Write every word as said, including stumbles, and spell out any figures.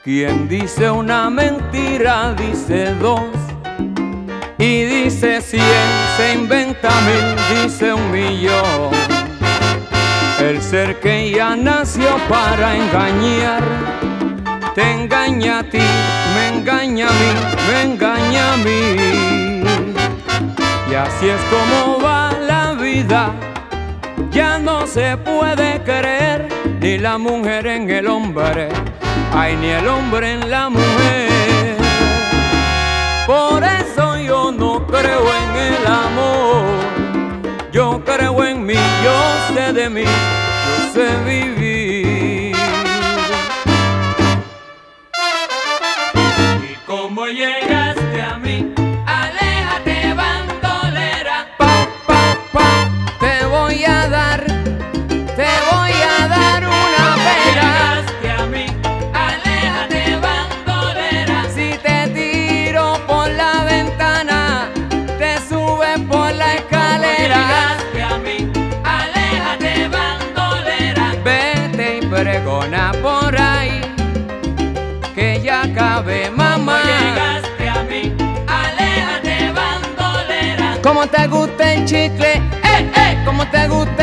Quien dice una mentira dice dos, y dice cien, se inventa mil, dice un millón. El ser que ya nació para engañar, te engaña a ti, me engaña a mí, me engaña a mí. Y así es como va la vida, ya no se puede creer ni la mujer en el hombre, ay, ni el hombre en la mujer. Por eso yo no creo en el amor, yo creo en mí, yo sé de mí, yo sé vivir. ¿Y cómo llegaste a mí? Aléjate, bandolera. Pa, pa, pa, te voy a dar, te voy a dar una pena. Llegaste a mí, aléjate, bandolera. Si te tiro por la ventana, te subes por la escalera. Llegaste a mí, aléjate, bandolera. Vete y pregona por ahí, que ya acabe, mamá. Llegaste a mí, aléjate, bandolera. Como te gusta el chicle, eh, eh, como te gusta